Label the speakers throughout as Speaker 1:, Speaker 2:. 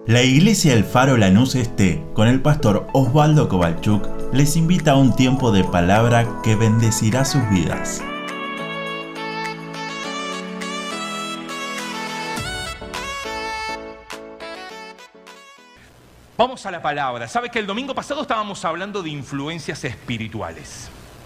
Speaker 1: La Iglesia El Faro Lanús Este, con el pastor Osvaldo Kovalchuk, les invita a un tiempo de palabra que bendecirá sus vidas.
Speaker 2: Vamos a la palabra. ¿Sabe que el domingo pasado estábamos hablando de influencias espirituales?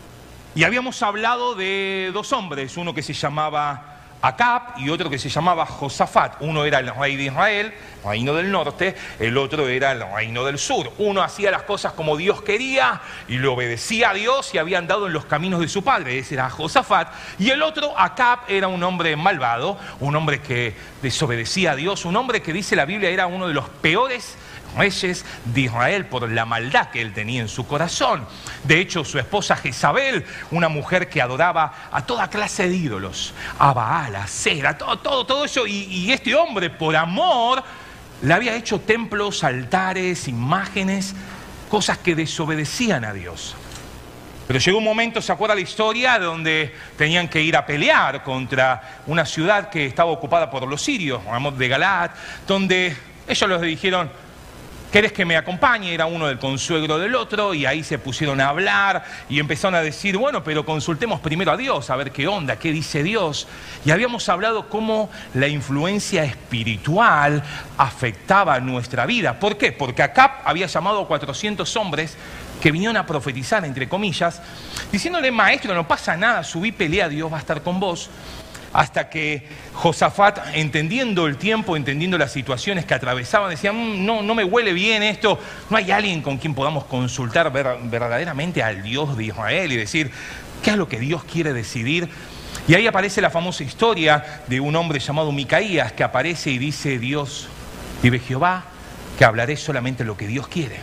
Speaker 2: Y habíamos hablado de dos hombres, uno que se llamaba Acab y otro que se llamaba Josafat. Uno era el rey de Israel, reino del norte, el otro era el reino del sur. Uno hacía las cosas como Dios quería y le obedecía a Dios y había andado en los caminos de su padre. Ese era Josafat. Y el otro, Acab, era un hombre malvado, un hombre que desobedecía a Dios, un hombre que dice la Biblia era uno de los peores reyes de Israel por la maldad que él tenía en su corazón. De hecho, su esposa Jezabel, una mujer que adoraba a toda clase de ídolos, a Baal, a Acera, todo eso, y este hombre, por amor, le había hecho templos, altares, imágenes, cosas que desobedecían a Dios. Pero llegó un momento, ¿se acuerda la historia? Donde tenían que ir a pelear contra una ciudad que estaba ocupada por los sirios, Ramot de Galaad, donde ellos les dijeron: ¿querés que me acompañe? Era uno del consuegro del otro, y ahí se pusieron a hablar y empezaron a decir: bueno, pero consultemos primero a Dios, a ver qué onda, qué dice Dios. Y habíamos hablado cómo la influencia espiritual afectaba nuestra vida. ¿Por qué? Porque Acab había llamado a 400 hombres que vinieron a profetizar, entre comillas, diciéndole: maestro, no pasa nada, subí, pelea, Dios va a estar con vos. Hasta que Josafat, entendiendo el tiempo, entendiendo las situaciones que atravesaban, decía: no me huele bien esto, no hay alguien con quien podamos consultar verdaderamente al Dios de Israel y decir qué es lo que Dios quiere decidir. Y ahí aparece la famosa historia de un hombre llamado Micaías, que aparece y dice: Dios, vive Jehová, que hablaré solamente lo que Dios quiere.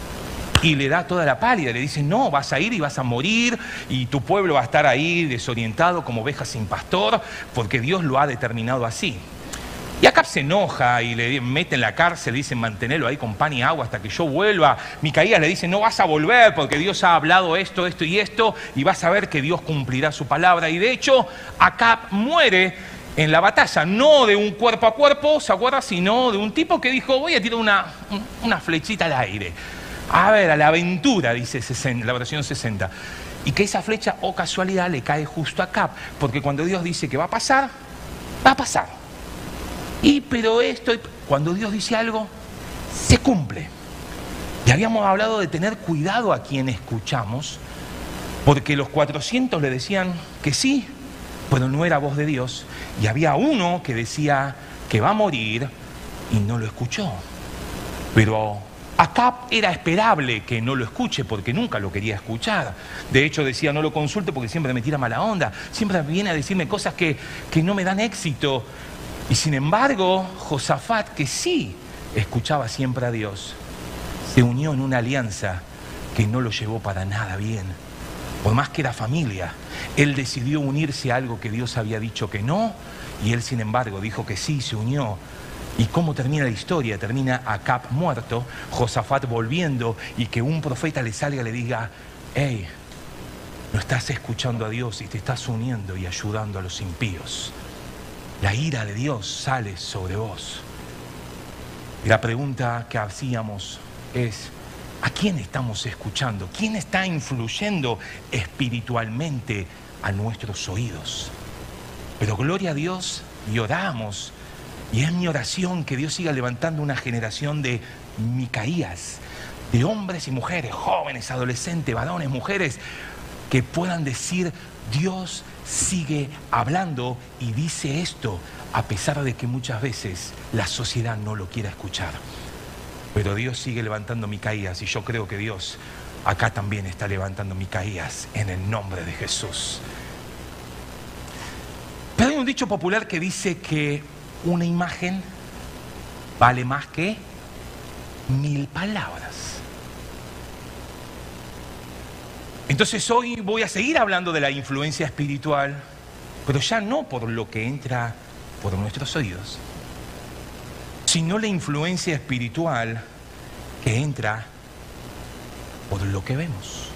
Speaker 2: Y le da toda la pálida, le dice: no, vas a ir y vas a morir, y tu pueblo va a estar ahí desorientado como ovejas sin pastor, porque Dios lo ha determinado así. Y Acab se enoja y le mete en la cárcel, le dice: mantenelo ahí con pan y agua hasta que yo vuelva. Micaías le dice: no vas a volver porque Dios ha hablado esto y esto, y vas a ver que Dios cumplirá su palabra. Y de hecho, Acab muere en la batalla, no de un cuerpo a cuerpo, ¿se acuerda? Sino de un tipo que dijo: voy a tirar una flechita al aire. A ver, a la aventura, dice la versión 60. Y que esa flecha, o casualidad, le cae justo a Acab, porque cuando Dios dice que va a pasar, va a pasar. Pero cuando Dios dice algo, se cumple. Y habíamos hablado de tener cuidado a quien escuchamos, porque los 400 le decían que sí, pero no era voz de Dios. Y había uno que decía que va a morir y no lo escuchó. Pero Acab era esperable que no lo escuche porque nunca lo quería escuchar. De hecho decía: no lo consulte porque siempre me tira mala onda, siempre viene a decirme cosas que no me dan éxito. Y sin embargo, Josafat, que sí escuchaba siempre a Dios, se unió en una alianza que no lo llevó para nada bien. Por más que era familia, él decidió unirse a algo que Dios había dicho que no, y él sin embargo dijo que sí, se unió. ¿Y cómo termina la historia? Termina Acab muerto, Josafat volviendo, y que un profeta le salga y le diga: hey, no estás escuchando a Dios y te estás uniendo y ayudando a los impíos. La ira de Dios sale sobre vos. Y la pregunta que hacíamos es: ¿a quién estamos escuchando? ¿Quién está influyendo espiritualmente a nuestros oídos? Pero gloria a Dios, y oramos. Y es mi oración que Dios siga levantando una generación de Micaías, de hombres y mujeres, jóvenes, adolescentes, varones, mujeres, que puedan decir: Dios sigue hablando y dice esto, a pesar de que muchas veces la sociedad no lo quiera escuchar. Pero Dios sigue levantando Micaías, y yo creo que Dios acá también está levantando Micaías en el nombre de Jesús. Pero hay un dicho popular que dice que una imagen vale más que 1000 palabras. Entonces hoy voy a seguir hablando de la influencia espiritual, pero ya no por lo que entra por nuestros oídos, sino la influencia espiritual que entra por lo que vemos.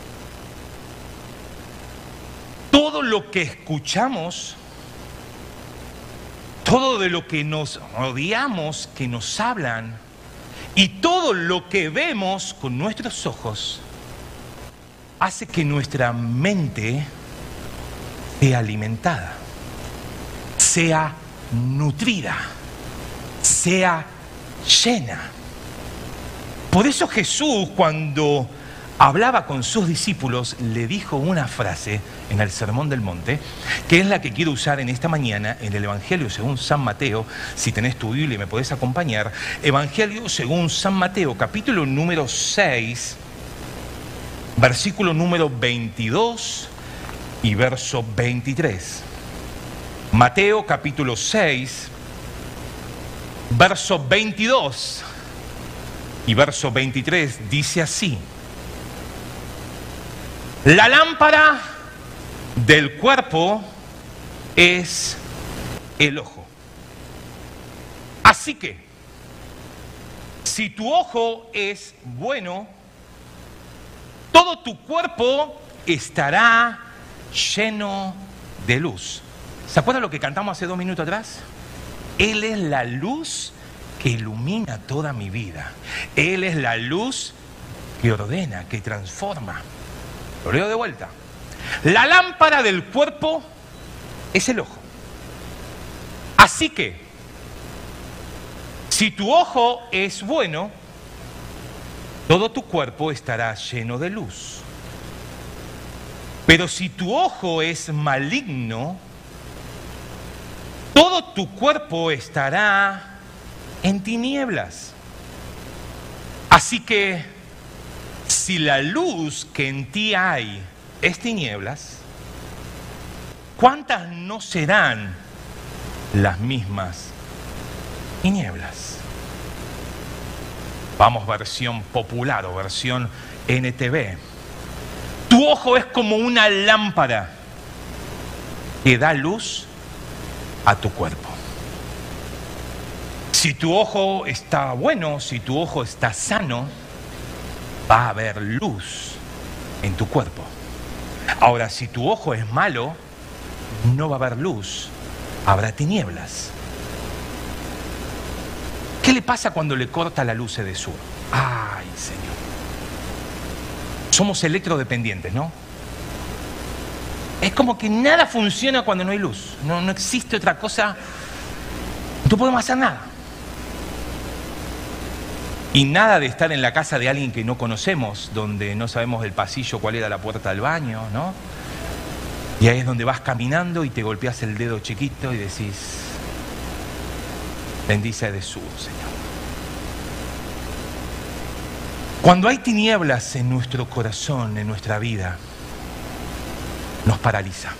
Speaker 2: Todo lo que escuchamos, todo de lo que nos rodeamos, que nos hablan, Y todo lo que vemos con nuestros ojos hace que nuestra mente sea alimentada, sea nutrida, sea llena. Por eso Jesús, cuando hablaba con sus discípulos, le dijo una frase en el Sermón del Monte, que es la que quiero usar en esta mañana en el Evangelio según San Mateo. Si tenés tu Biblia y me podés acompañar, Evangelio según San Mateo, capítulo número 6, versículo número 22 y verso 23. Mateo capítulo 6, verso 22 y verso 23 dice así: la lámpara del cuerpo es el ojo. Así que, si tu ojo es bueno, todo tu cuerpo estará lleno de luz. ¿Se acuerdan lo que cantamos hace 2 minutos atrás? Él es la luz que ilumina toda mi vida. Él es la luz que ordena, que transforma. Lo leo de vuelta. La lámpara del cuerpo es el ojo. Así que, si tu ojo es bueno, todo tu cuerpo estará lleno de luz. Pero si tu ojo es maligno, todo tu cuerpo estará en tinieblas. Así que, si la luz que en ti hay es tinieblas, ¿cuántas no serán las mismas tinieblas? Vamos, versión popular o versión NTV. Tu ojo es como una lámpara que da luz a tu cuerpo. Si tu ojo está bueno, si tu ojo está sano, va a haber luz en tu cuerpo. Ahora, si tu ojo es malo, no va a haber luz, habrá tinieblas. ¿Qué le pasa cuando le corta la luz de sur? ¡Ay, Señor! Somos electrodependientes, ¿no? Es como que nada funciona cuando no hay luz. No existe otra cosa. No podemos hacer nada. Y nada de estar en la casa de alguien que no conocemos, donde no sabemos del pasillo cuál era la puerta del baño, ¿no? Y ahí es donde vas caminando y te golpeas el dedo chiquito y decís: bendice de su Señor. Cuando hay tinieblas en nuestro corazón, en nuestra vida, nos paraliza.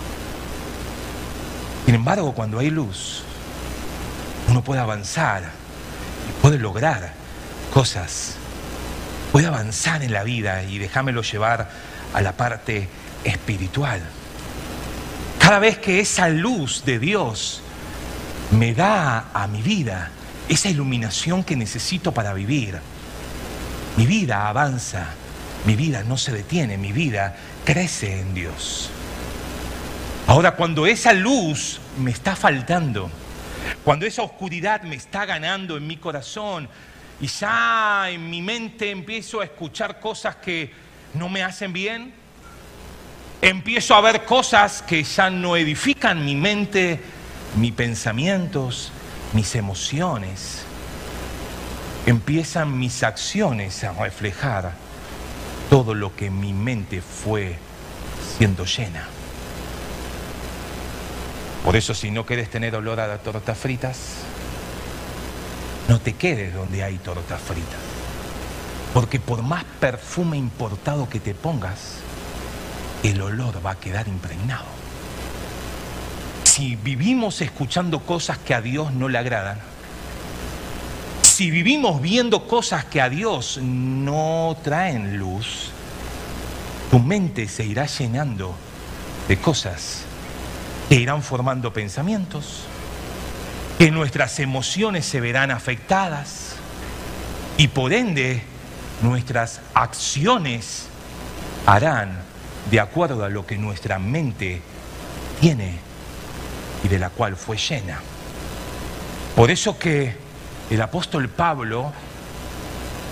Speaker 2: Sin embargo, cuando hay luz, uno puede avanzar y puede lograr cosas, puede avanzar en la vida. Y déjamelo llevar a la parte espiritual. Cada vez que esa luz de Dios me da a mi vida esa iluminación que necesito para vivir, mi vida avanza, mi vida no se detiene, mi vida crece en Dios. Ahora, cuando esa luz me está faltando, cuando esa oscuridad me está ganando en mi corazón y ya en mi mente empiezo a escuchar cosas que no me hacen bien, empiezo a ver cosas que ya no edifican mi mente, mis pensamientos, mis emociones, empiezan mis acciones a reflejar todo lo que mi mente fue siendo llena. Por eso, si no quieres tener olor a tortas fritas, no te quedes donde hay tortas fritas. Porque por más perfume importado que te pongas, el olor va a quedar impregnado. Si vivimos escuchando cosas que a Dios no le agradan, si vivimos viendo cosas que a Dios no traen luz, tu mente se irá llenando de cosas que irán formando pensamientos, que nuestras emociones se verán afectadas y por ende nuestras acciones harán de acuerdo a lo que nuestra mente tiene y de la cual fue llena. Por eso que el apóstol Pablo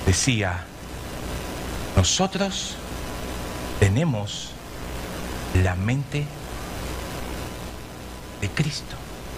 Speaker 2: decía, nosotros tenemos la mente de Cristo.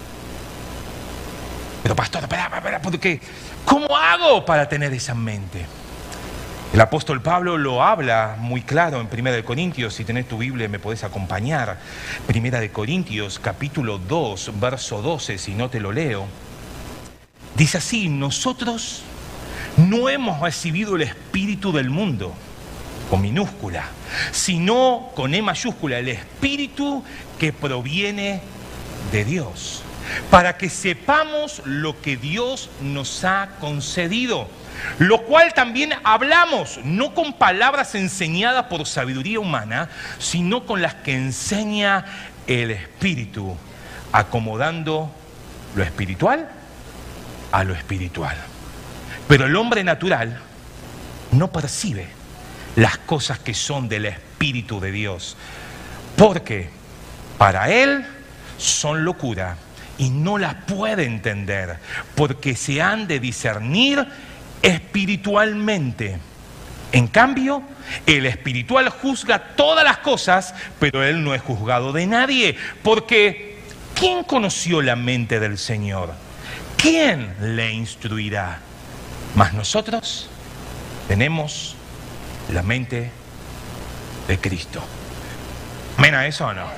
Speaker 2: Pero pastor, espera, porque ¿cómo hago para tener esa mente? El apóstol Pablo lo habla muy claro en 1 Corintios, si tenés tu Biblia me podés acompañar. 1 Corintios capítulo 2, verso 12, si no te lo leo. Dice así, nosotros no hemos recibido el espíritu del mundo, con minúscula, sino con E mayúscula, el espíritu que proviene de Dios, para que sepamos lo que Dios nos ha concedido, lo cual también hablamos, no con palabras enseñadas por sabiduría humana, sino con las que enseña el Espíritu, acomodando lo espiritual a lo espiritual. Pero el hombre natural no percibe las cosas que son del Espíritu de Dios, porque para él son locura y no las puede entender, porque se han de discernir espiritualmente. En cambio, el espiritual juzga todas las cosas, pero él no es juzgado de nadie, porque ¿quién conoció la mente del Señor? ¿Quién le instruirá? Mas nosotros tenemos la mente de Cristo. ¿Amén a eso o no?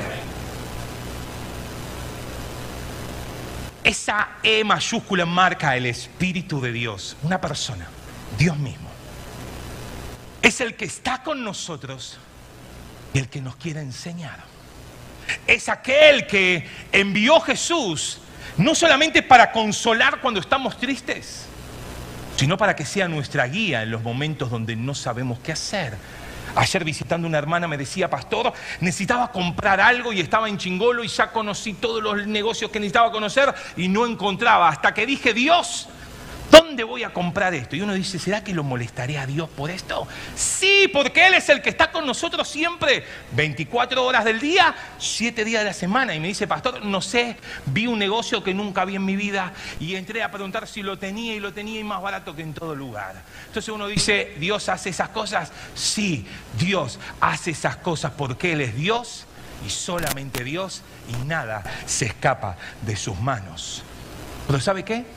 Speaker 2: Esa E mayúscula marca el Espíritu de Dios, una persona, Dios mismo. Es el que está con nosotros y el que nos quiere enseñar. Es aquel que envió Jesús no solamente para consolar cuando estamos tristes, sino para que sea nuestra guía en los momentos donde no sabemos qué hacer. Ayer visitando una hermana me decía, pastor, necesitaba comprar algo y estaba en Chingolo y ya conocí todos los negocios que necesitaba conocer y no encontraba. Hasta que dije, Dios, ¿dónde voy a comprar esto? Y uno dice, ¿será que lo molestaré a Dios por esto? Sí, porque Él es el que está con nosotros siempre, 24 horas del día, 7 días de la semana. Y me dice, pastor, no sé, vi un negocio que nunca vi en mi vida y entré a preguntar si lo tenía y más barato que en todo lugar. Entonces uno dice, ¿Dios hace esas cosas? Sí, Dios hace esas cosas porque Él es Dios y solamente Dios y nada se escapa de sus manos. ¿Pero sabe qué?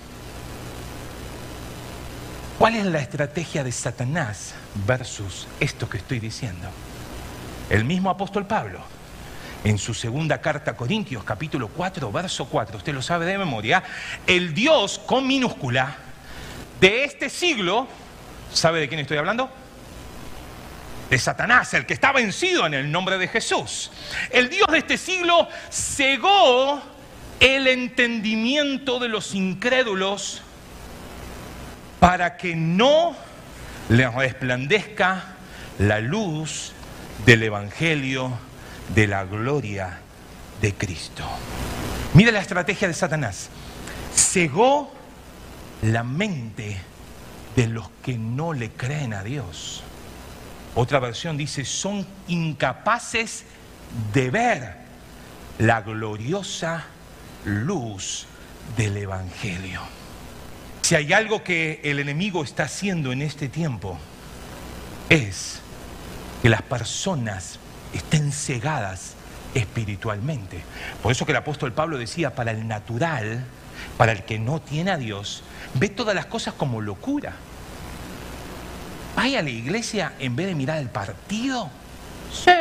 Speaker 2: ¿Cuál es la estrategia de Satanás versus esto que estoy diciendo? El mismo apóstol Pablo, en su segunda carta a Corintios, capítulo 4, verso 4, usted lo sabe de memoria, el Dios con minúscula de este siglo, ¿sabe de quién estoy hablando? De Satanás, el que está vencido en el nombre de Jesús. El Dios de este siglo cegó el entendimiento de los incrédulos para que no les resplandezca la luz del Evangelio de la gloria de Cristo. Mira la estrategia de Satanás. Cegó la mente de los que no le creen a Dios. Otra versión dice, son incapaces de ver la gloriosa luz del Evangelio. Si hay algo que el enemigo está haciendo en este tiempo, es que las personas estén cegadas espiritualmente. Por eso que el apóstol Pablo decía, para el natural, para el que no tiene a Dios, ve todas las cosas como locura. Vaya a la iglesia en vez de mirar el partido. Sí.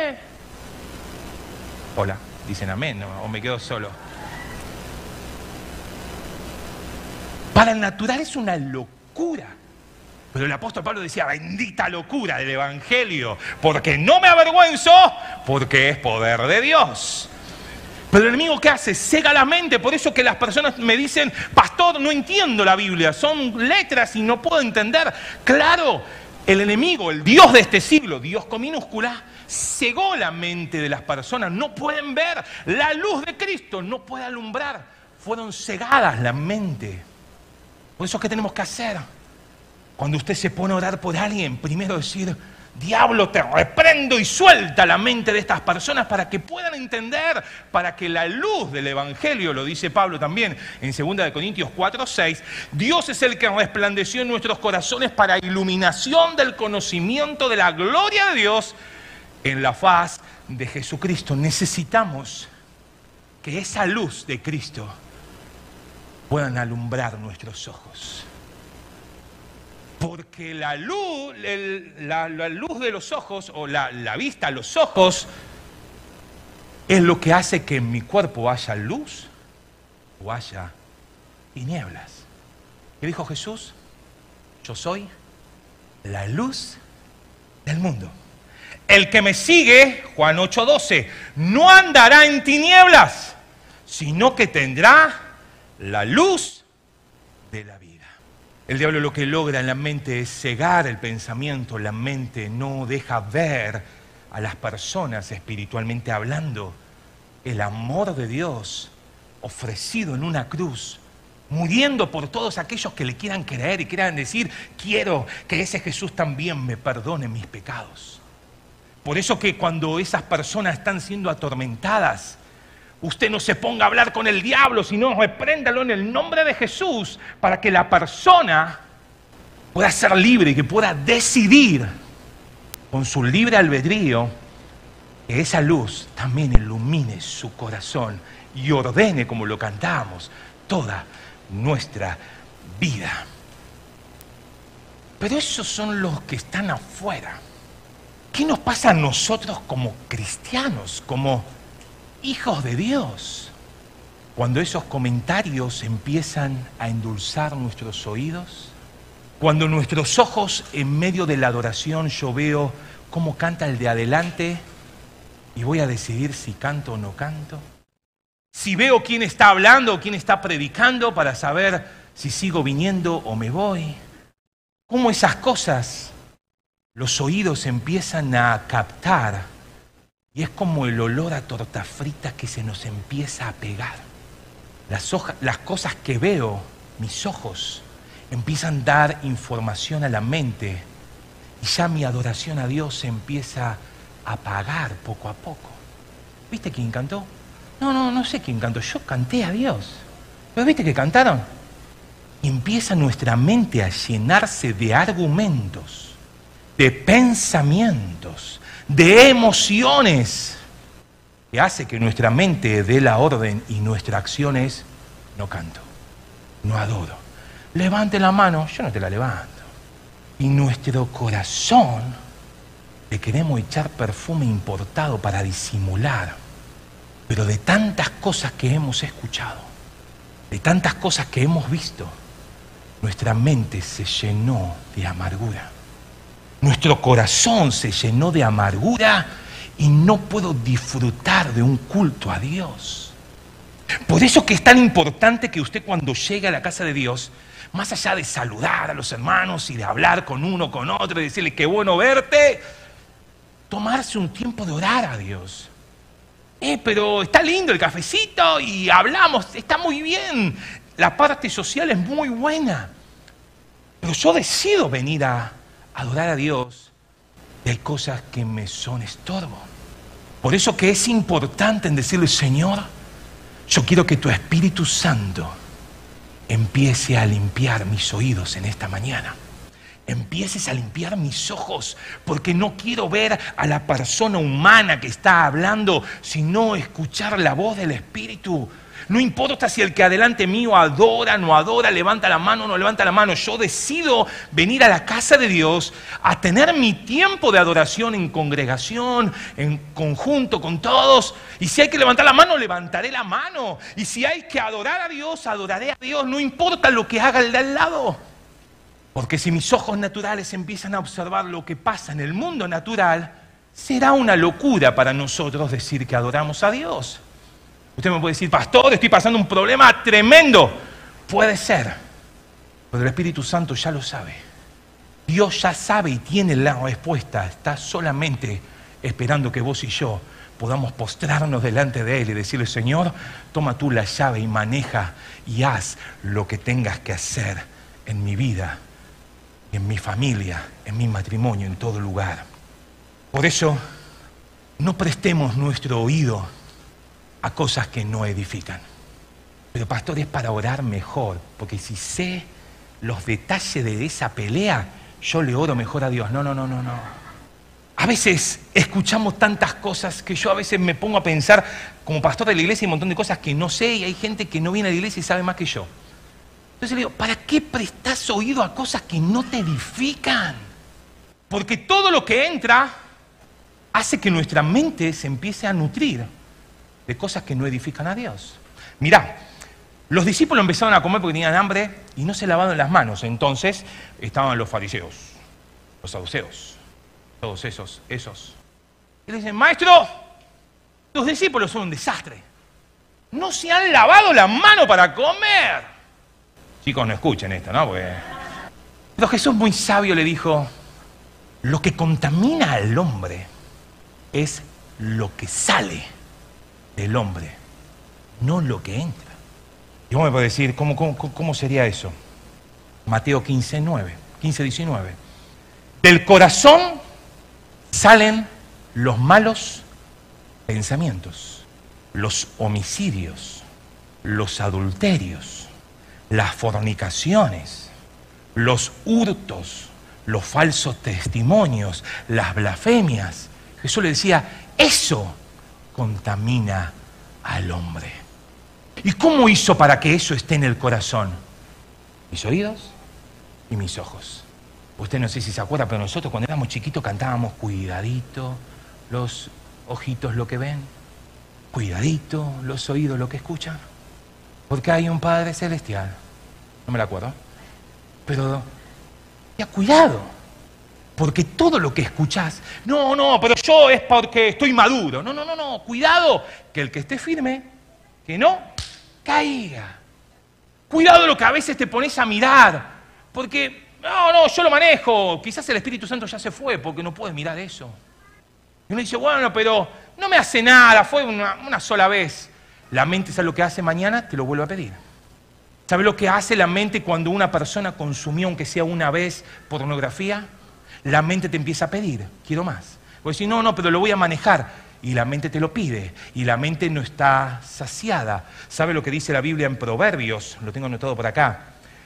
Speaker 2: Hola, dicen amén, o me quedo solo. Para el natural es una locura. Pero el apóstol Pablo decía, bendita locura del Evangelio, porque no me avergüenzo, porque es poder de Dios. Pero el enemigo, ¿qué hace? Cega la mente. Por eso que las personas me dicen, pastor, no entiendo la Biblia, son letras y no puedo entender. Claro, el enemigo, el Dios de este siglo, Dios con minúscula, cegó la mente de las personas. No pueden ver la luz de Cristo, no puede alumbrar. Fueron cegadas la mente. Por eso, ¿qué tenemos que hacer? Cuando usted se pone a orar por alguien, primero decir: diablo, te reprendo, y suelta la mente de estas personas para que puedan entender, para que la luz del Evangelio, lo dice Pablo también en 2 Corintios 4:6, Dios es el que resplandeció en nuestros corazones para iluminación del conocimiento de la gloria de Dios en la faz de Jesucristo. Necesitamos que esa luz de Cristo puedan alumbrar nuestros ojos. Porque la luz, la luz de los ojos, o la vista, los ojos, es lo que hace que en mi cuerpo haya luz o haya tinieblas. ¿Qué dijo Jesús? Yo soy la luz del mundo. El que me sigue, Juan 8:12, no andará en tinieblas, sino que tendrá la luz de la vida. El diablo lo que logra en la mente es cegar el pensamiento. La mente no deja ver a las personas, espiritualmente hablando, el amor de Dios ofrecido en una cruz, muriendo por todos aquellos que le quieran creer y quieran decir: quiero que ese Jesús también me perdone mis pecados. Por eso que cuando esas personas están siendo atormentadas, usted no se ponga a hablar con el diablo, sino repréndalo en el nombre de Jesús, para que la persona pueda ser libre y que pueda decidir con su libre albedrío que esa luz también ilumine su corazón y ordene, como lo cantamos, toda nuestra vida. Pero esos son los que están afuera. ¿Qué nos pasa a nosotros como cristianos, como hijos de Dios, cuando esos comentarios empiezan a endulzar nuestros oídos? Cuando nuestros ojos, en medio de la adoración, yo veo cómo canta el de adelante y voy a decidir si canto o no canto. Si veo quién está hablando o quién está predicando para saber si sigo viniendo o me voy. Cómo esas cosas los oídos empiezan a captar. Y es como el olor a torta frita que se nos empieza a pegar. Las cosas que veo, mis ojos, empiezan a dar información a la mente. Y ya mi adoración a Dios se empieza a apagar poco a poco. ¿Viste quién cantó? No sé quién cantó. Yo canté a Dios. ¿Pero viste que cantaron? Y empieza nuestra mente a llenarse de argumentos, de pensamientos, de emociones, que hace que nuestra mente dé la orden y nuestra acción es: no canto, no adoro. Levante la mano, yo no te la levanto. Y nuestro corazón le queremos echar perfume importado para disimular. Pero de tantas cosas que hemos escuchado, de tantas cosas que hemos visto, nuestra mente se llenó de amargura. Nuestro corazón se llenó de amargura y no puedo disfrutar de un culto a Dios. Por eso que es tan importante que usted, cuando llegue a la casa de Dios, más allá de saludar a los hermanos y de hablar con uno, con otro, y decirle qué bueno verte, tomarse un tiempo de orar a Dios. Pero está lindo el cafecito y hablamos, está muy bien. La parte social es muy buena. Pero yo decido venir a adorar a Dios y hay cosas que me son estorbo. Por eso que es importante en decirle: Señor, yo quiero que tu Espíritu Santo empiece a limpiar mis oídos en esta mañana. Empieces a limpiar mis ojos, porque no quiero ver a la persona humana que está hablando, sino escuchar la voz del Espíritu. No importa si el que adelante mío adora, no adora, levanta la mano o no levanta la mano. Yo decido venir a la casa de Dios a tener mi tiempo de adoración en congregación, en conjunto con todos. Y si hay que levantar la mano, levantaré la mano. Y si hay que adorar a Dios, adoraré a Dios. No importa lo que haga el de al lado. Porque si mis ojos naturales empiezan a observar lo que pasa en el mundo natural, será una locura para nosotros decir que adoramos a Dios. Usted me puede decir: pastor, estoy pasando un problema tremendo. Puede ser, pero el Espíritu Santo ya lo sabe. Dios ya sabe y tiene la respuesta. Está solamente esperando que vos y yo podamos postrarnos delante de Él y decirle: Señor, toma tú la llave y maneja y haz lo que tengas que hacer en mi vida en mi familia, en mi matrimonio, en todo lugar. Por eso, no prestemos nuestro oído a cosas que no edifican. Pero pastor, es para orar mejor, porque si sé los detalles de esa pelea, yo le oro mejor a Dios. No. A veces escuchamos tantas cosas que yo a veces me pongo a pensar, como pastor de la iglesia, hay un montón de cosas que no sé y hay gente que no viene a la iglesia y sabe más que yo. Entonces le digo, ¿para qué prestás oído a cosas que no te edifican? Porque todo lo que entra hace que nuestra mente se empiece a nutrir de cosas que no edifican a Dios. Mirá, los discípulos empezaron a comer porque tenían hambre y no se lavaban las manos. Entonces estaban los fariseos, los saduceos, todos esos. Y le dicen, maestro, tus discípulos son un desastre. No se han lavado las manos para comer. Chicos, no escuchen esto, ¿no? Pero Jesús muy sabio le dijo, lo que contamina al hombre es lo que sale del hombre, no lo que entra. Y vos me podés decir, ¿cómo sería eso? Mateo 15:19. Del corazón salen los malos pensamientos, los homicidios, los adulterios, las fornicaciones, los hurtos, los falsos testimonios, las blasfemias. Jesús le decía, eso contamina al hombre. ¿Y cómo hizo para que eso esté en el corazón? Mis oídos y mis ojos. Usted no sé si se acuerda, pero nosotros cuando éramos chiquitos cantábamos cuidadito, los ojitos lo que ven, cuidadito, los oídos lo que escuchan, porque hay un Padre Celestial. No me la acuerdo. Pero, ya cuidado, porque todo lo que escuchás, no, pero yo es porque estoy maduro. No, cuidado, que el que esté firme, que no caiga. Cuidado lo que a veces te pones a mirar, porque, no, yo lo manejo, quizás el Espíritu Santo ya se fue, porque no puedes mirar eso. Y uno dice, bueno, pero no me hace nada, fue una sola vez. La mente, ¿sabe lo que hace mañana? Te lo vuelve a pedir. ¿Sabe lo que hace la mente cuando una persona consumió, aunque sea una vez, pornografía? La mente te empieza a pedir, quiero más. Vos decís, no, pero lo voy a manejar. Y la mente te lo pide, y la mente no está saciada. ¿Sabe lo que dice la Biblia en Proverbios? Lo tengo anotado por acá.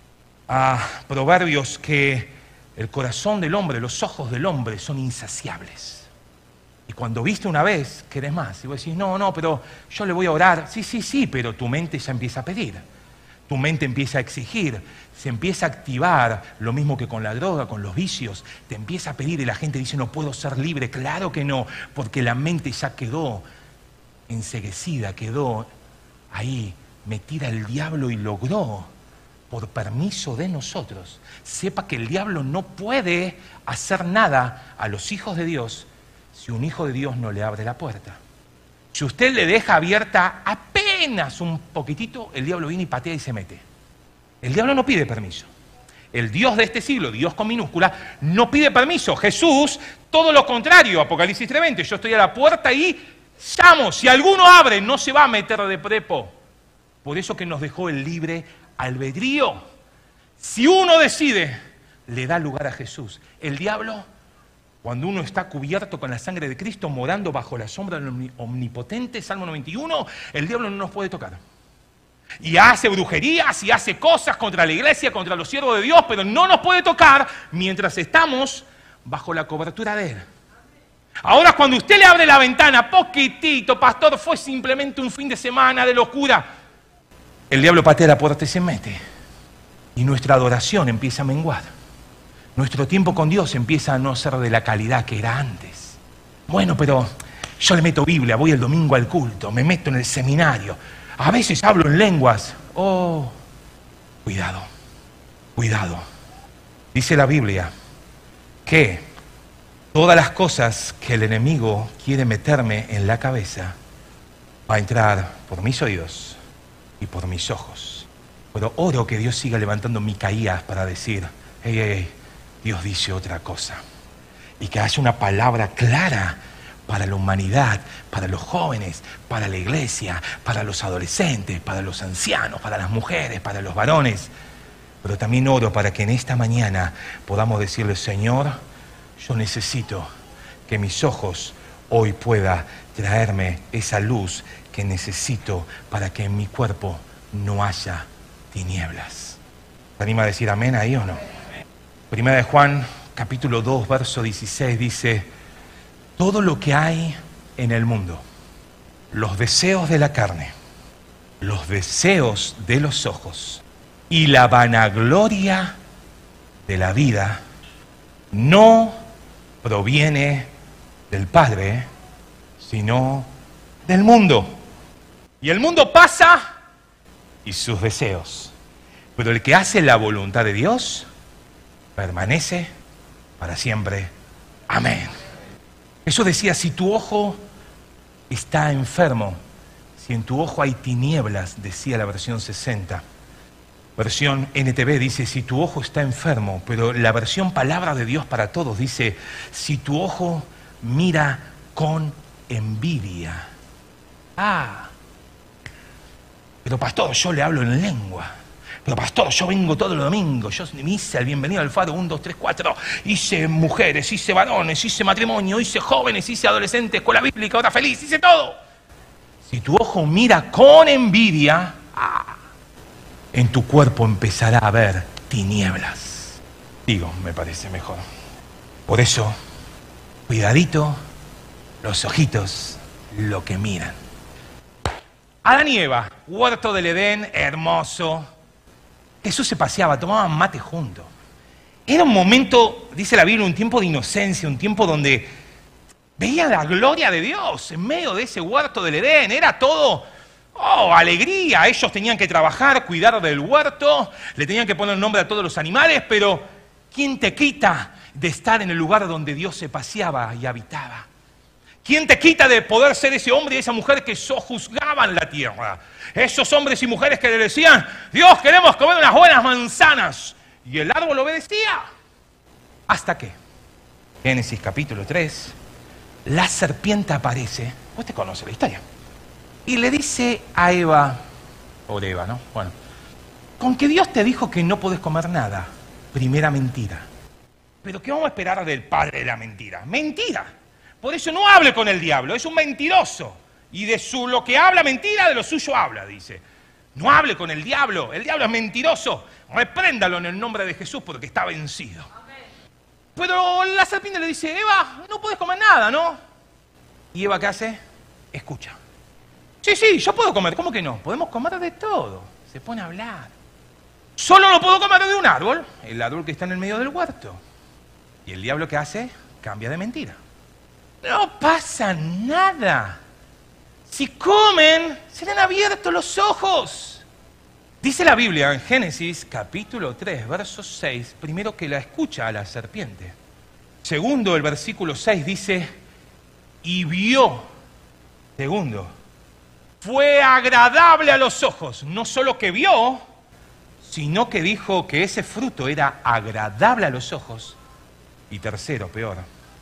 Speaker 2: Proverbios, que el corazón del hombre, los ojos del hombre son insaciables. Y cuando viste una vez, querés más. Y vos decís, no, pero yo le voy a orar. Sí, pero tu mente ya empieza a pedir. Tu mente empieza a exigir, se empieza a activar, lo mismo que con la droga, con los vicios, te empieza a pedir y la gente dice, no puedo ser libre. Claro que no, porque la mente ya quedó enceguecida, quedó ahí metida el diablo y logró, por permiso de nosotros, sepa que el diablo no puede hacer nada a los hijos de Dios si un hijo de Dios no le abre la puerta. Si usted le deja abierta apenas un poquitito, el diablo viene y patea y se mete. El diablo no pide permiso. El Dios de este siglo, Dios con minúscula, no pide permiso. Jesús, todo lo contrario, Apocalipsis 3:20, yo estoy a la puerta y llamo. Si alguno abre, no se va a meter de prepo. Por eso que nos dejó el libre albedrío. Si uno decide, le da lugar a Jesús. El diablo, cuando uno está cubierto con la sangre de Cristo, morando bajo la sombra del Omnipotente, Salmo 91, el diablo no nos puede tocar. Y hace brujerías y hace cosas contra la iglesia, contra los siervos de Dios, pero no nos puede tocar mientras estamos bajo la cobertura de Él. Ahora, cuando usted le abre la ventana, poquitito, pastor, fue simplemente un fin de semana de locura, el diablo patea la puerta y se mete. Y nuestra adoración empieza a menguar. Nuestro tiempo con Dios empieza a no ser de la calidad que era antes. Bueno, pero yo le meto Biblia, voy el domingo al culto, me meto en el seminario, a veces hablo en lenguas. Oh, cuidado, cuidado. Dice la Biblia que todas las cosas que el enemigo quiere meterme en la cabeza va a entrar por mis oídos y por mis ojos. Pero oro que Dios siga levantando Micaías para decir, hey, Dios dice otra cosa. Y que haya una palabra clara para la humanidad, para los jóvenes, para la iglesia, para los adolescentes, para los ancianos, para las mujeres, para los varones. Pero también oro para que en esta mañana podamos decirle, Señor, yo necesito que mis ojos hoy pueda traerme esa luz que necesito para que en mi cuerpo no haya tinieblas. ¿Te anima a decir amén ahí o no? Primera de Juan, capítulo 2, verso 16 dice, todo lo que hay en el mundo, los deseos de la carne, los deseos de los ojos y la vanagloria de la vida no proviene del Padre, sino del mundo. Y el mundo pasa y sus deseos, pero el que hace la voluntad de Dios permanece para siempre. Amén. Eso decía, si tu ojo está enfermo, si en tu ojo hay tinieblas, decía la versión 60. Versión NTV dice, si tu ojo está enfermo, pero la versión Palabra de Dios para Todos dice, si tu ojo mira con envidia. Pero pastor, yo le hablo en lengua. Pero pastor, yo vengo todos los domingos, yo me hice el bienvenido al Faro 1, 2, 3, 4, hice mujeres, hice varones, hice matrimonio, hice jóvenes, hice adolescentes, escuela bíblica, hora feliz, hice todo. Si tu ojo mira con envidia, en tu cuerpo empezará a haber tinieblas. Digo, me parece mejor. Por eso, cuidadito, los ojitos, lo que miran. Adán y Eva, huerto del Edén, hermoso. Jesús se paseaba, tomaban mate juntos. Era un momento, dice la Biblia, un tiempo de inocencia, un tiempo donde veían la gloria de Dios en medio de ese huerto del Edén. Era todo, alegría. Ellos tenían que trabajar, cuidar del huerto, le tenían que poner nombre a todos los animales, pero ¿quién te quita de estar en el lugar donde Dios se paseaba y habitaba? ¿Quién te quita de poder ser ese hombre y esa mujer que sojuzgaban la tierra? Esos hombres y mujeres que le decían, Dios, queremos comer unas buenas manzanas. Y el árbol obedecía. ¿Hasta qué? Génesis capítulo 3, la serpiente aparece. Usted conoce la historia. Y le dice a Eva, pobre Eva, ¿no? Bueno, con que Dios te dijo que no podés comer nada. Primera mentira. ¿Pero qué vamos a esperar del padre de la mentira? Mentira. Por eso no hable con el diablo, es un mentiroso. Y de lo que habla mentira, de lo suyo habla, dice. No hable con el diablo es mentiroso. Repréndalo en el nombre de Jesús porque está vencido. Amén. Pero la serpiente le dice, Eva, no puedes comer nada, ¿no? Y Eva, ¿qué hace? Escucha. Sí, yo puedo comer, ¿cómo que no? Podemos comer de todo. Se pone a hablar. Solo no puedo comer de un árbol, el árbol que está en el medio del huerto. Y el diablo, ¿qué hace? Cambia de mentira. No pasa nada. Si comen, serán abiertos los ojos. Dice la Biblia en Génesis capítulo 3, verso 6, primero que la escucha a la serpiente. Segundo, el versículo 6 dice, y vio. Segundo, fue agradable a los ojos. No solo que vio, sino que dijo que ese fruto era agradable a los ojos. Y tercero, peor,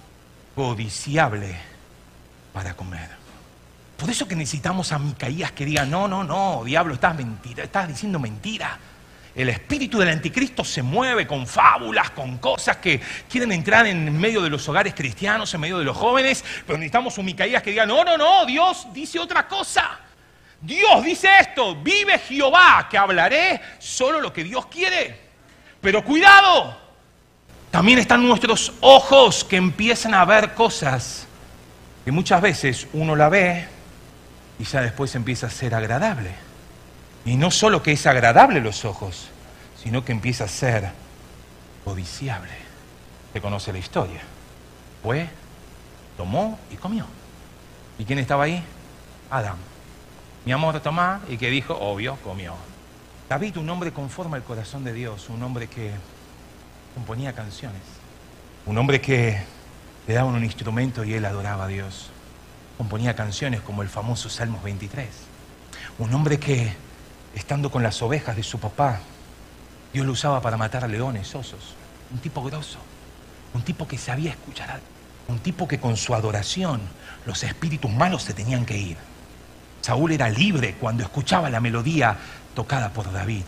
Speaker 2: codiciable para comer. Por eso que necesitamos a Micaías que diga, no, diablo, estás diciendo mentira. El espíritu del anticristo se mueve con fábulas, con cosas que quieren entrar en medio de los hogares cristianos, en medio de los jóvenes, pero necesitamos un Micaías que diga, no, Dios dice otra cosa. Dios dice esto, vive Jehová, que hablaré solo lo que Dios quiere. Pero cuidado, también están nuestros ojos que empiezan a ver cosas que muchas veces uno la ve y ya después empieza a ser agradable. Y no solo que es agradable los ojos, sino que empieza a ser codiciable. Se conoce la historia. Fue, tomó y comió. ¿Y quién estaba ahí? Adán. Mi amor, tomá, y que dijo, obvio, comió. David, un hombre conforme al corazón de Dios, un hombre que componía canciones, un hombre que le daban un instrumento y él adoraba a Dios. Componía canciones como el famoso Salmos 23. Un hombre que, estando con las ovejas de su papá, Dios lo usaba para matar a leones, osos. Un tipo grosso, un tipo que sabía escuchar, un tipo que con su adoración los espíritus malos se tenían que ir. Saúl era libre cuando escuchaba la melodía tocada por David,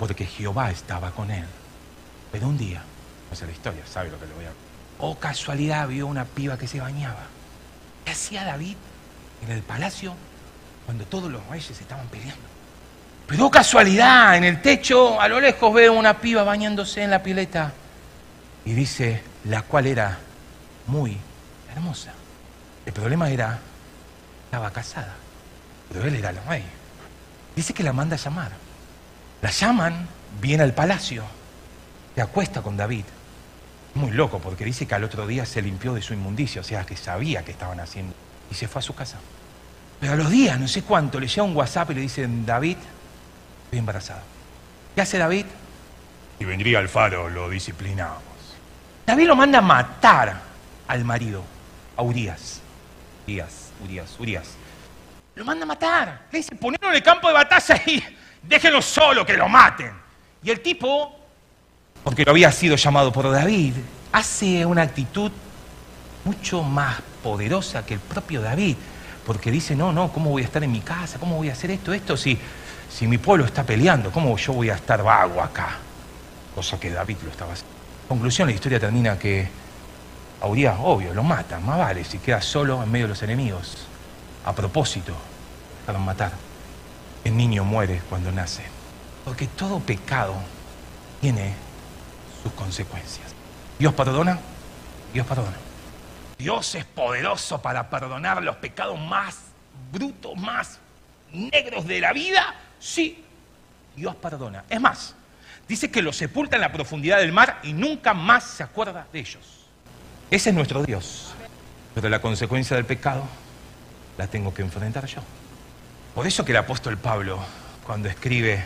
Speaker 2: porque Jehová estaba con él. Pero un día, no sé la historia, sabe lo que le voy a... Oh, casualidad, vio una piba que se bañaba. ¿Qué hacía David en el palacio cuando todos los reyes estaban peleando? Pero oh, casualidad, en el techo, a lo lejos veo una piba bañándose en la pileta. Y dice, la cual era muy hermosa. El problema era, estaba casada, pero él era el rey. Dice que la manda a llamar. La llaman, viene al palacio, se acuesta con David. Muy loco, porque dice que al otro día se limpió de su inmundicia, o sea, que sabía que estaban haciendo. Y se fue a su casa. Pero a los días, no sé cuánto, le llega un WhatsApp y le dicen, David, estoy embarazada. ¿Qué hace David? Si vendría al faro, lo disciplinamos. David lo manda a matar al marido, a Urías. Urías. Lo manda a matar. Le dice, ponelo en el campo de batalla y déjenlo solo, que lo maten. Y el tipo, porque lo había sido llamado por David, hace una actitud mucho más poderosa que el propio David. Porque dice, no, ¿cómo voy a estar en mi casa? ¿Cómo voy a hacer esto? Si mi pueblo está peleando, ¿cómo yo voy a estar vago acá? Cosa que David lo estaba haciendo. Conclusión, la historia termina que a Urías, obvio, lo matan. Más vale si queda solo en medio de los enemigos. A propósito, para matar. El niño muere cuando nace. Porque todo pecado tiene sus consecuencias. ¿Dios perdona? Dios perdona. Dios es poderoso para perdonar los pecados más brutos, más negros de la vida. Sí, Dios perdona. Es más, dice que los sepulta en la profundidad del mar y nunca más se acuerda de ellos. Ese es nuestro Dios. Pero la consecuencia del pecado la tengo que enfrentar yo. Por eso que el apóstol Pablo, cuando escribe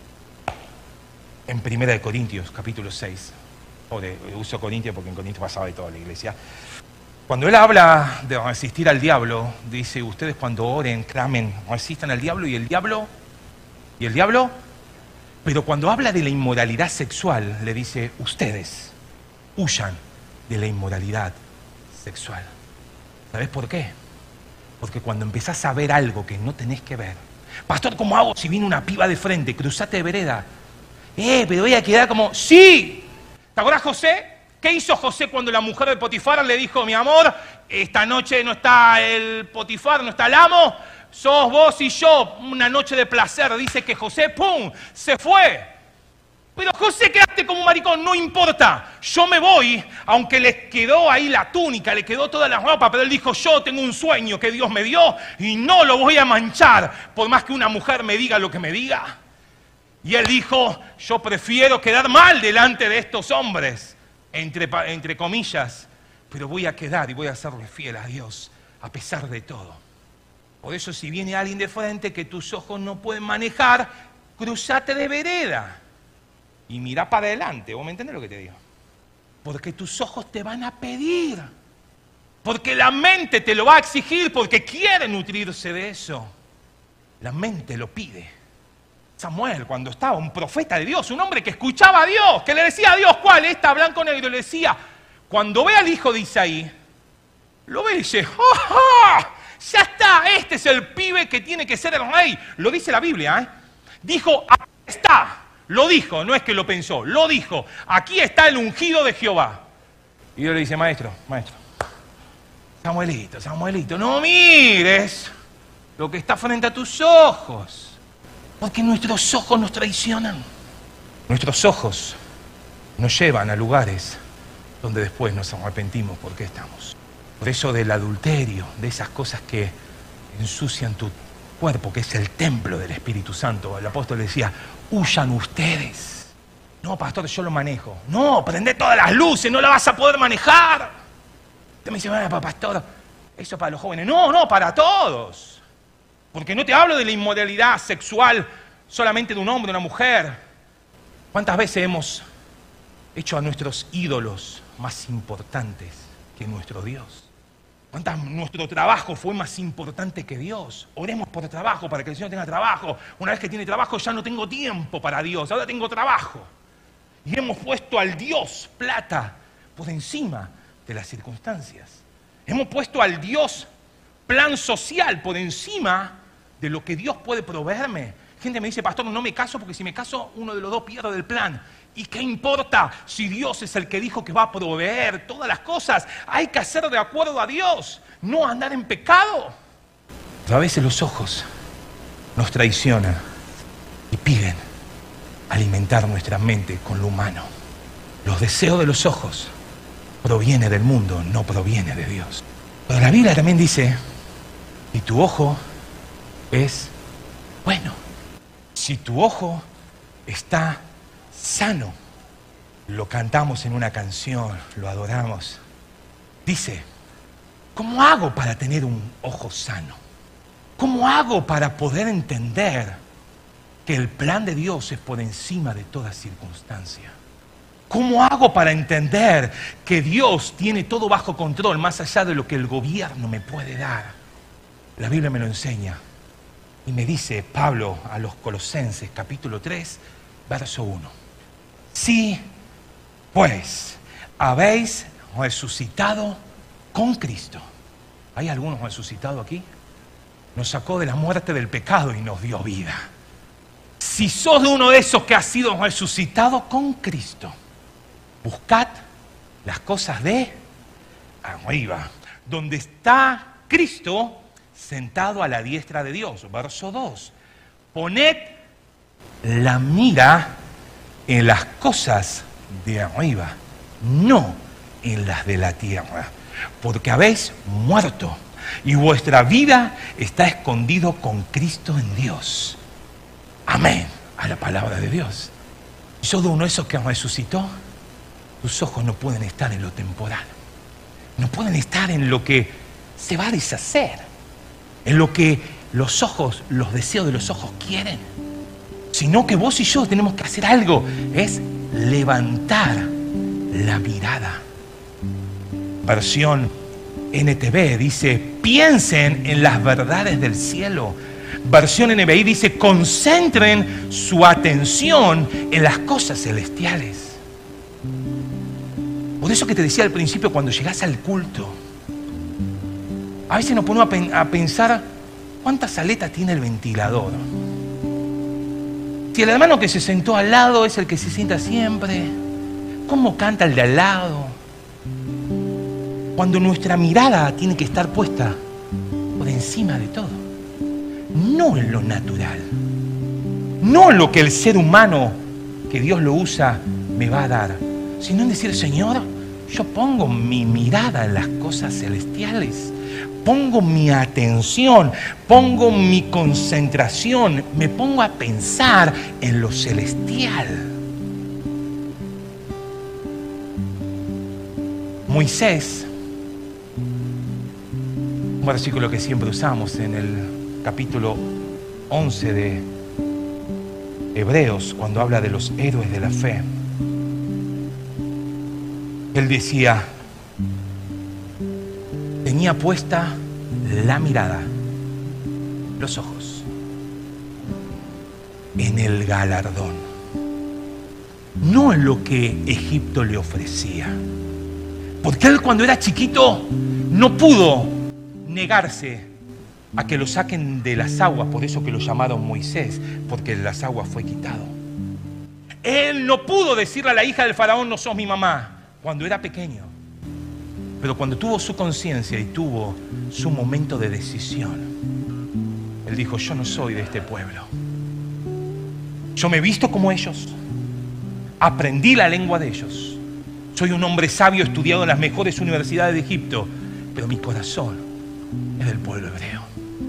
Speaker 2: en 1 Corintios, capítulo 6, uso Corintios porque en Corintios pasaba de toda la iglesia, cuando él habla de resistir al diablo, dice, ustedes cuando oren, clamen, resistan al diablo y el diablo, pero cuando habla de la inmoralidad sexual, le dice, ustedes huyan de la inmoralidad sexual. ¿Sabes por qué? Porque cuando empezás a ver algo que no tenés que ver, pastor, ¿cómo hago si viene una piba de frente? Cruzate de vereda. Pero voy a quedar como, ¡sí! ¿Te acuerdas José? ¿Qué hizo José cuando la mujer de Potifar le dijo, mi amor, esta noche no está el Potifar, no está el amo, sos vos y yo, una noche de placer? Dice que José, ¡pum!, se fue. Pero José, quedaste como un maricón, no importa, yo me voy, aunque le quedó ahí la túnica, le quedó toda la ropa, pero él dijo, yo tengo un sueño que Dios me dio y no lo voy a manchar, por más que una mujer me diga lo que me diga. Y él dijo, yo prefiero quedar mal delante de estos hombres, entre comillas, pero voy a quedar y voy a serle fiel a Dios, a pesar de todo. Por eso si viene alguien de frente que tus ojos no pueden manejar, cruzate de vereda. Y mira para adelante, ¿vos me entendés lo que te digo? Porque tus ojos te van a pedir. Porque la mente te lo va a exigir, porque quiere nutrirse de eso. La mente lo pide. Samuel, cuando estaba un profeta de Dios, un hombre que escuchaba a Dios, que le decía a Dios, ¿cuál? Esta blanco negro, le decía, cuando ve al hijo de Isaí, lo ve y dice, ¡oh! Ya está, este es el pibe que tiene que ser el rey. Lo dice la Biblia, ¿eh? Dijo, aquí está. Lo dijo, no es que lo pensó, lo dijo. Aquí está el ungido de Jehová. Y Dios le dice, maestro, Samuelito, no mires lo que está frente a tus ojos. Porque nuestros ojos nos traicionan. Nuestros ojos nos llevan a lugares donde después nos arrepentimos porque estamos. Por eso del adulterio, de esas cosas que ensucian tu cuerpo, que es el templo del Espíritu Santo. El apóstol decía, huyan ustedes. No, pastor, yo lo manejo. No, prende todas las luces, no la vas a poder manejar. Usted me dice, pastor, eso es para los jóvenes. No, para todos. Porque no te hablo de la inmoralidad sexual solamente de un hombre, una mujer. ¿Cuántas veces hemos hecho a nuestros ídolos más importantes que nuestro Dios? Nuestro trabajo fue más importante que Dios. Oremos por trabajo, para que el Señor tenga trabajo. Una vez que tiene trabajo ya no tengo tiempo para Dios, ahora tengo trabajo. Y hemos puesto al Dios plata por encima de las circunstancias. Hemos puesto al Dios plan social por encima de lo que Dios puede proveerme. Gente me dice, pastor, no me caso porque si me caso uno de los dos pierde el plan. ¿Y qué importa si Dios es el que dijo que va a proveer todas las cosas? Hay que hacer de acuerdo a Dios, no andar en pecado. Pero a veces los ojos nos traicionan y piden alimentar nuestra mente con lo humano. Los deseos de los ojos provienen del mundo, no proviene de Dios. Pero la Biblia también dice, si tu ojo es bueno, si tu ojo está sano, lo cantamos en una canción, lo adoramos. Dice, ¿cómo hago para tener un ojo sano? ¿Cómo hago para poder entender que el plan de Dios es por encima de toda circunstancia? ¿Cómo hago para entender que Dios tiene todo bajo control, más allá de lo que el gobierno me puede dar? La Biblia me lo enseña. Y me dice Pablo a los Colosenses, capítulo 3, verso 1. Si, pues, habéis resucitado con Cristo. ¿Hay algunos resucitados aquí? Nos sacó de la muerte del pecado y nos dio vida. Si sos de uno de esos que ha sido resucitado con Cristo, buscad las cosas de arriba, donde está Cristo sentado a la diestra de Dios. Verso 2. Poned la mira en las cosas de arriba, no en las de la tierra, porque habéis muerto y vuestra vida está escondido con Cristo en Dios. Amén a la palabra de Dios. Si sos de uno de esos que resucitó, tus ojos no pueden estar en lo temporal, no pueden estar en lo que se va a deshacer, en lo que los ojos, los deseos de los ojos quieren, sino que vos y yo tenemos que hacer algo, es levantar la mirada. Versión NTV dice, piensen en las verdades del cielo. Versión NBI dice, concentren su atención en las cosas celestiales. Por eso que te decía al principio, cuando llegás al culto, a veces nos ponemos a pensar cuántas aletas tiene el ventilador. Si el hermano que se sentó al lado es el que se sienta siempre, ¿cómo canta el de al lado? Cuando nuestra mirada tiene que estar puesta por encima de todo, no en lo natural, no en lo que el ser humano, que Dios lo usa, me va a dar, sino en decir, Señor, yo pongo mi mirada en las cosas celestiales, pongo mi atención, pongo mi concentración, me pongo a pensar en lo celestial. Moisés, un versículo que siempre usamos en el capítulo 11 de Hebreos, cuando habla de los héroes de la fe, él decía, tenía puesta la mirada, los ojos, en el galardón, no en lo que Egipto le ofrecía. Porque él cuando era chiquito no pudo negarse a que lo saquen de las aguas, por eso que lo llamaron Moisés, porque de las aguas fue quitado. Él no pudo decirle a la hija del faraón, no sos mi mamá, cuando era pequeño. Pero cuando tuvo su conciencia y tuvo su momento de decisión, él dijo, yo no soy de este pueblo. Yo me he visto como ellos, aprendí la lengua de ellos, soy un hombre sabio estudiado en las mejores universidades de Egipto, pero mi corazón es del pueblo hebreo.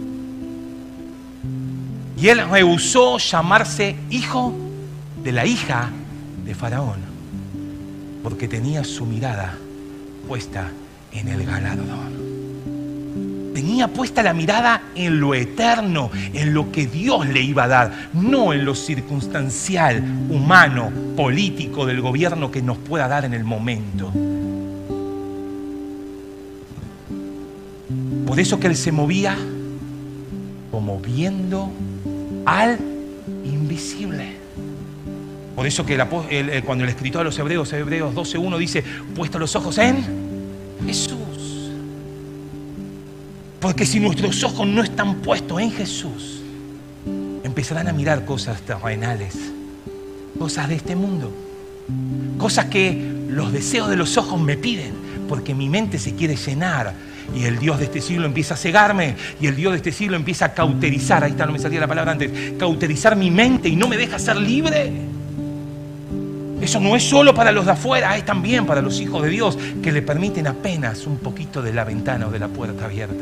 Speaker 2: Y él rehusó llamarse hijo de la hija de Faraón, porque tenía su mirada puesta en el galardón. Tenía puesta la mirada en lo eterno, en lo que Dios le iba a dar, no en lo circunstancial, humano, político del gobierno que nos pueda dar en el momento. Por eso que él se movía como viendo al invisible. Por eso que cuando el escritor a los Hebreos 12:1 dice, puestos los ojos en Jesús. Porque si nuestros ojos no están puestos en Jesús, empezarán a mirar cosas terrenales, cosas de este mundo, cosas que los deseos de los ojos me piden, porque mi mente se quiere llenar y el Dios de este siglo empieza a cegarme y el Dios de este siglo empieza a cauterizar, ahí está, no me salía la palabra antes, cauterizar mi mente y no me deja ser libre. Eso no es solo para los de afuera, es también para los hijos de Dios que le permiten apenas un poquito de la ventana o de la puerta abierta.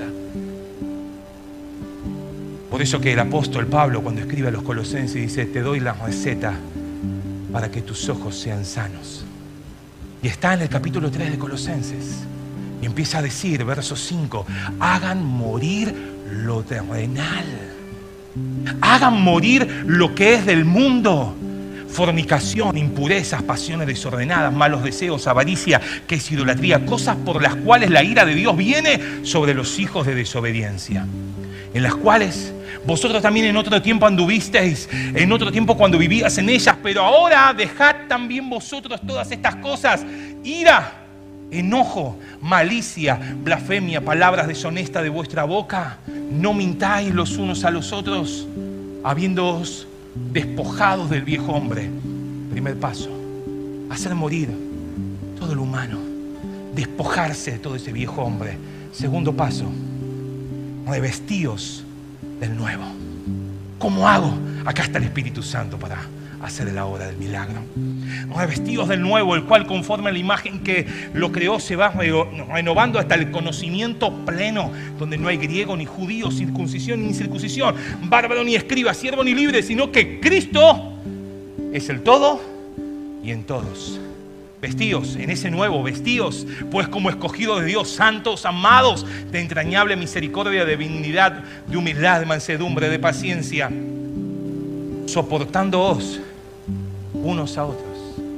Speaker 2: Por eso que el apóstol Pablo, cuando escribe a los Colosenses, dice: te doy la receta para que tus ojos sean sanos. Y está en el capítulo 3 de Colosenses. Y empieza a decir, verso 5, hagan morir lo terrenal. Hagan morir lo que es del mundo. Fornicación, impurezas, pasiones desordenadas, malos deseos, avaricia, que es idolatría. Cosas por las cuales la ira de Dios viene sobre los hijos de desobediencia. En las cuales vosotros también en otro tiempo anduvisteis, en otro tiempo cuando vivías en ellas, pero ahora dejad también vosotros todas estas cosas: ira, enojo, malicia, blasfemia, palabras deshonestas de vuestra boca. No mintáis los unos a los otros, habiéndoos despojados del viejo hombre. Primer paso, hacer morir todo lo humano, despojarse de todo ese viejo hombre. Segundo paso, revestíos del nuevo. ¿Cómo hago? Acá está el Espíritu Santo para hacer la obra del milagro. Revestidos del nuevo, el cual conforme a la imagen que lo creó se va renovando hasta el conocimiento pleno, donde no hay griego ni judío, circuncisión ni incircuncisión, bárbaro ni escriba, siervo ni libre, sino que Cristo es el todo y en todos. Vestíos en ese nuevo, vestíos pues como escogidos de Dios, santos, amados, de entrañable misericordia, de benignidad, de humildad, de mansedumbre, de paciencia, soportándoos unos a otros.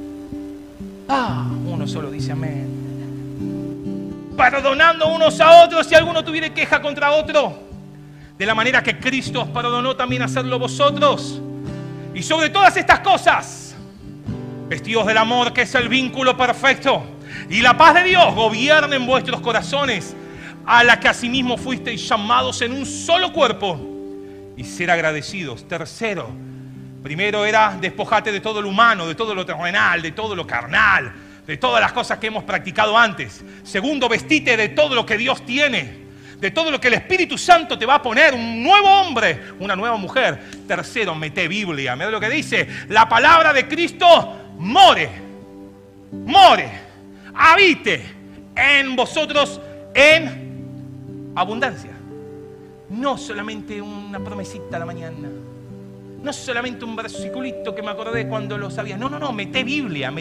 Speaker 2: Uno solo dice amén. Perdonando unos a otros si alguno tuviere queja contra otro, de la manera que Cristo os perdonó, también hacerlo vosotros. Y sobre todas estas cosas, vestidos del amor, que es el vínculo perfecto, y la paz de Dios gobierne en vuestros corazones, a la que asimismo fuisteis llamados en un solo cuerpo, y ser agradecidos. Tercero, primero era despojate de todo lo humano, de todo lo terrenal, de todo lo carnal, de todas las cosas que hemos practicado antes. Segundo, vestite de todo lo que Dios tiene, de todo lo que el Espíritu Santo te va a poner, un nuevo hombre, una nueva mujer. Tercero, mete Biblia. Mira lo que dice, la palabra de Cristo more, habite en vosotros en abundancia. No solamente una promesita a la mañana, no solamente un versiculito que me acordé cuando lo sabía. No, mete Biblia.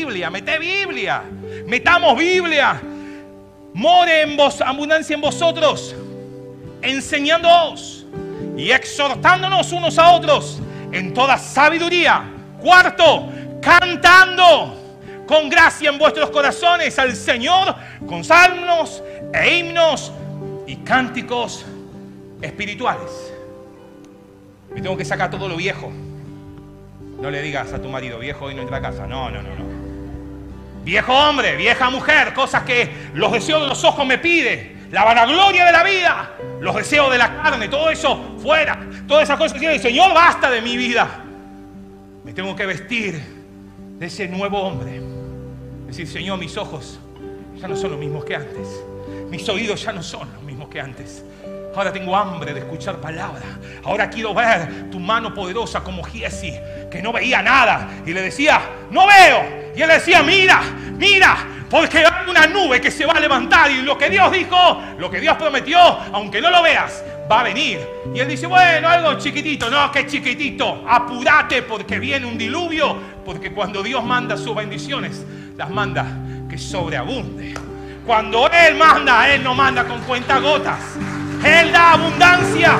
Speaker 2: Metamos Biblia. More en vos, abundancia en vosotros, enseñándoos y exhortándonos unos a otros en toda sabiduría. Cuarto, cantando con gracia en vuestros corazones al Señor con salmos e himnos y cánticos espirituales. Me tengo que sacar todo lo viejo. No le digas a tu marido, viejo, hoy no entra a casa. No. Viejo hombre, vieja mujer, cosas que los deseos de los ojos me piden, la vanagloria de la vida, los deseos de la carne, todo eso fuera. Todas esas cosas que dicen, Señor, basta de mi vida. Me tengo que vestir de ese nuevo hombre. Decir, Señor, mis ojos ya no son los mismos que antes. Mis oídos ya no son los mismos que antes. Ahora tengo hambre de escuchar palabra. Ahora quiero ver tu mano poderosa como Giesi, que no veía nada. Y le decía, no veo. Y él decía, mira, porque hay una nube que se va a levantar. Y lo que Dios dijo, lo que Dios prometió, aunque no lo veas, va a venir. Y él dice, bueno, algo chiquitito. No, que chiquitito. Apúrate porque viene un diluvio. Porque cuando Dios manda sus bendiciones, las manda que sobreabunde. Cuando Él manda, Él no manda con cuentagotas. Él da abundancia.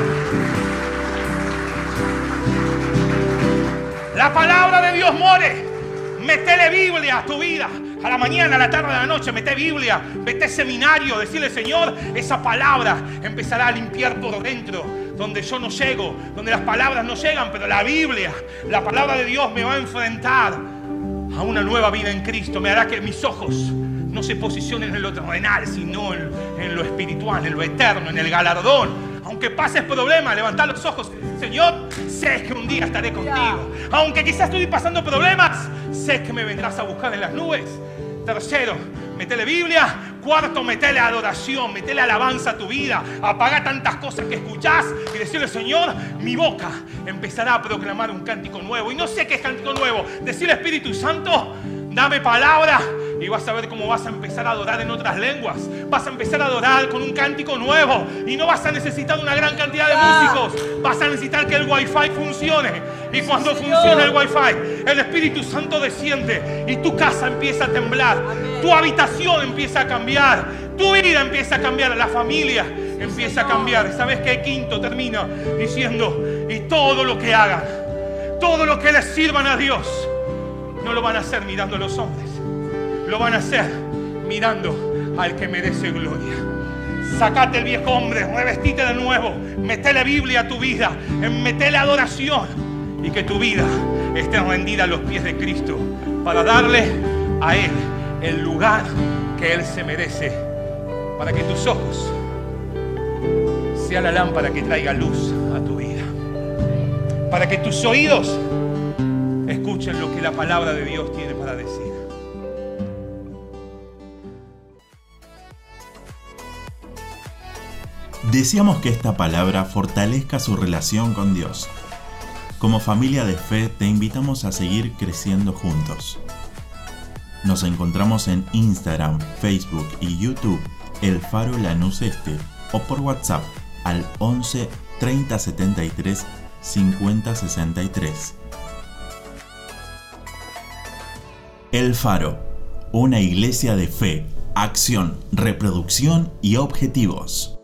Speaker 2: La palabra de Dios more. Metele Biblia a tu vida. A la mañana, a la tarde, a la noche, mete Biblia. Vete seminario. Decirle, Señor, esa palabra empezará a limpiar por dentro. Donde yo no llego, donde las palabras no llegan, pero la Biblia, la palabra de Dios me va a enfrentar a una nueva vida en Cristo. Me hará que mis ojos no se posicionen en lo terrenal, sino en lo espiritual, en lo eterno, en el galardón. Aunque Aunque pases problemas, levantá los ojos. Señor, sé que un día estaré contigo. Aunque quizás estoy pasando problemas, sé que me vendrás a buscar en las nubes. Tercero, metele Biblia. Cuarto, metele adoración, metele alabanza a tu vida. Apaga tantas cosas que escuchás y decirle: Señor, mi boca empezará a proclamar un cántico nuevo. Y no sé qué es cántico nuevo. Decirle: Espíritu Santo, dame palabra. Y vas a ver cómo vas a empezar a adorar en otras lenguas. Vas a empezar a adorar con un cántico nuevo. Y no vas a necesitar una gran cantidad de músicos. Vas a necesitar que el Wi-Fi funcione. Y cuando funcione el Wi-Fi, el Espíritu Santo desciende. Y tu casa empieza a temblar. Tu habitación empieza a cambiar. Tu vida empieza a cambiar. La familia empieza a cambiar. ¿Sabes qué? Quinto, termino diciendo: y todo lo que hagan, todo lo que les sirvan a Dios, no lo van a hacer mirando a los hombres. Lo van a hacer mirando al que merece gloria. Sacate el viejo hombre, revestite de nuevo, metele Biblia a tu vida, metele adoración, y que tu vida esté rendida a los pies de Cristo para darle a Él el lugar que Él se merece, para que tus ojos sean la lámpara que traiga luz a tu vida, para que tus oídos escuchen lo que la palabra de Dios tiene para decir.
Speaker 1: Deseamos que esta palabra fortalezca su relación con Dios. Como familia de fe te invitamos a seguir creciendo juntos. Nos encontramos en Instagram, Facebook y YouTube, El Faro Lanús Este, o por WhatsApp al 11 30 73 50 63. El Faro, una iglesia de fe, acción, reproducción y objetivos.